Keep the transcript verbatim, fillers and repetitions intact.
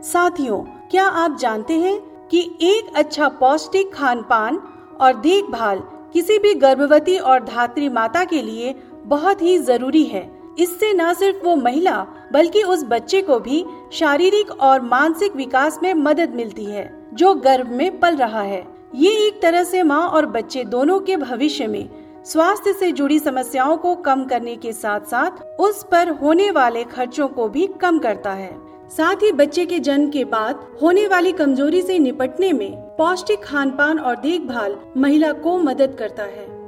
साथियों, क्या आप जानते हैं कि एक अच्छा पौष्टिक खान पान और देखभाल किसी भी गर्भवती और धात्री माता के लिए बहुत ही जरूरी है। इससे न सिर्फ वो महिला बल्कि उस बच्चे को भी शारीरिक और मानसिक विकास में मदद मिलती है जो गर्भ में पल रहा है। ये एक तरह से माँ और बच्चे दोनों के भविष्य में स्वास्थ्य से जुड़ी समस्याओं को कम करने के साथ साथ उस पर होने वाले खर्चों को भी कम करता है। साथ ही बच्चे के जन्म के बाद होने वाली कमजोरी से निपटने में पौष्टिक खान पान और देखभाल महिला को मदद करता है।